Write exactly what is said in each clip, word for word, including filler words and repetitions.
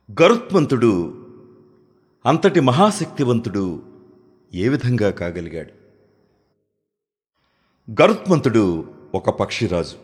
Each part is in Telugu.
గరుత్మంతుడు అంతటి మహాశక్తివంతుడు ఏ విధంగా కాగలిగాడు? గరుత్మంతుడు ఒక పక్షిరాజు.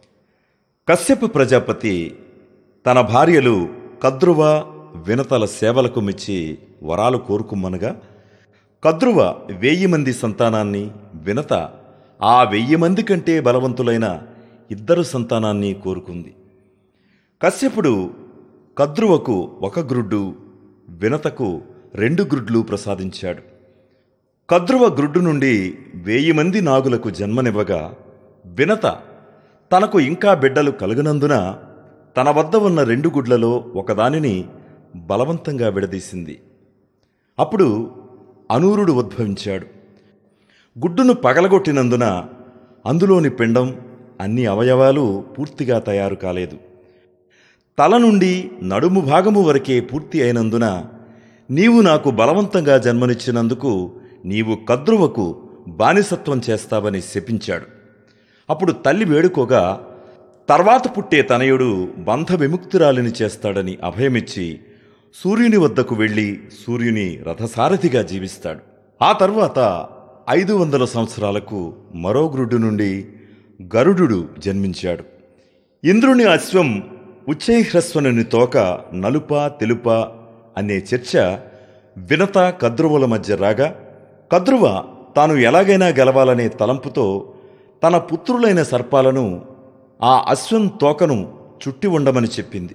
కశ్యప ప్రజాపతి తన భార్యలు కద్రువ వినతల సేవలకు మెచ్చి వరాలు కోరుకుమ్మనగా, కద్రువ వెయ్యి మంది సంతానాన్ని, వినత ఆ వెయ్యి మంది కంటే బలవంతులైన ఇద్దరు సంతానాన్ని కోరుకుంది. కశ్యపుడు కద్రువకు ఒక గ్రుడ్డు, వినతకు రెండు గ్రుడ్లు ప్రసాదించాడు. కద్రువ గ్రుడ్డు నుండి వెయ్యి మంది నాగులకు జన్మనివ్వగా, వినత తనకు ఇంకా బిడ్డలు కలుగనందున తన వద్ద ఉన్న రెండు గుడ్లలో ఒకదానిని బలవంతంగా విడదీసింది. అప్పుడు అనూరుడు ఉద్భవించాడు. గుడ్డును పగలగొట్టినందున అందులోని పిండం, అన్ని అవయవాలు పూర్తిగా తయారు కాలేదు. తల నుండి నడుము భాగము వరకే పూర్తి అయినందున, నీవు నాకు బలవంతంగా జన్మనిచ్చినందుకు నీవు కద్రువకు బానిసత్వం చేస్తావని శపించాడు. అప్పుడు తల్లి వేడుకోగా, తర్వాత పుట్టే తనయుడు బంధ విముక్తురాలిని చేస్తాడని అభయమిచ్చి సూర్యుని వద్దకు వెళ్ళి సూర్యుని రథసారథిగా జీవిస్తాడు. ఆ తర్వాత ఐదు వందల సంవత్సరాలకు మరో గ్రుడ్డు నుండి గరుడు జన్మించాడు. ఇంద్రుని అశ్వం ఉచ్చైహ్రస్వనుని తోక నలుప తెలుప అనే చర్చ వినత కద్రువుల మధ్య రాగా, కద్రువ తాను ఎలాగైనా గెలవాలనే తలంపుతో తన పుత్రులైన సర్పాలను ఆ అశ్వం తోకను చుట్టి ఉండమని చెప్పింది.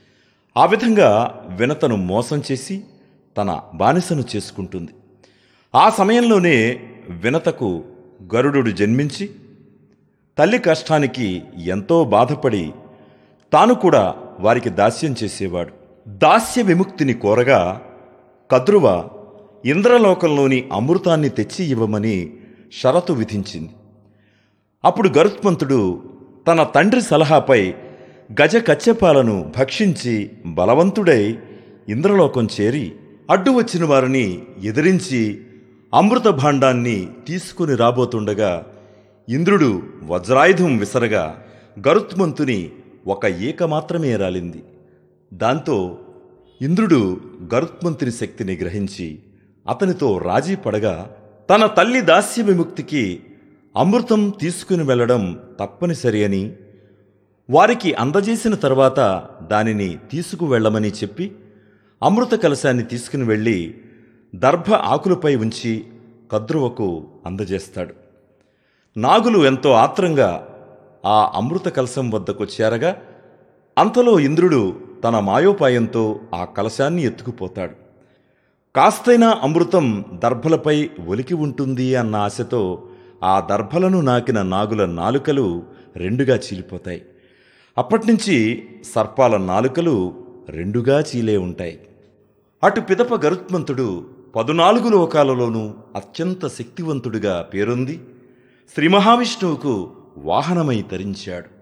ఆ విధంగా వినతను మోసం చేసి తన బానిసను చేసుకుంటుంది. ఆ సమయంలోనే వినతకు గరుడు జన్మించి తల్లి కష్టానికి ఎంతో బాధపడి తాను కూడా వారికి దాస్యం చేసేవాడు. దాస్య విముక్తిని కోరగా కద్రువ ఇంద్రలోకంలోని అమృతాన్ని తెచ్చి ఇవ్వమని షరతు విధించింది. అప్పుడు గరుత్మంతుడు తన తండ్రి సలహాపై గజ కచ్చపాలను భక్షించి బలవంతుడై ఇంద్రలోకం చేరి అడ్డు వచ్చిన వారిని ఎదిరించి అమృత భాండాన్ని తీసుకుని రాబోతుండగా, ఇంద్రుడు వజ్రాయుధం విసరగా గరుత్మంతుని ఒక ఈక మాత్రమే రాలింది. దాంతో ఇంద్రుడు గరుత్మంతుని శక్తిని గ్రహించి అతనితో రాజీ పడగా, తన తల్లి దాస్య విముక్తికి అమృతం తీసుకుని వెళ్లడం తప్పనిసరి అని, వారికి అందజేసిన తర్వాత దానిని తీసుకువెళ్లమని చెప్పి అమృత కలశాన్ని తీసుకుని వెళ్ళి దర్భ ఆకులపై ఉంచి కద్రువకు అందజేస్తాడు. నాగులు ఎంతో ఆత్రంగా ఆ అమృత కలశం వద్దకు చేరగా, అంతలో ఇంద్రుడు తన మాయోపాయంతో ఆ కలశాన్ని ఎత్తుకుపోతాడు. కాస్తైనా అమృతం దర్భలపై ఒలికి ఉంటుంది అన్న ఆశతో ఆ దర్భలను నాకిన నాగుల నాలుకలు రెండుగా చీలిపోతాయి. అప్పటినుంచి సర్పాల నాలుకలు రెండుగా చీలే ఉంటాయి. అటు పిదప గరుత్మంతుడు పదునాలుగు లోకాలలోనూ అత్యంత శక్తివంతుడిగా పేరొంది శ్రీ మహావిష్ణువుకు వాహనమై తరించాడు.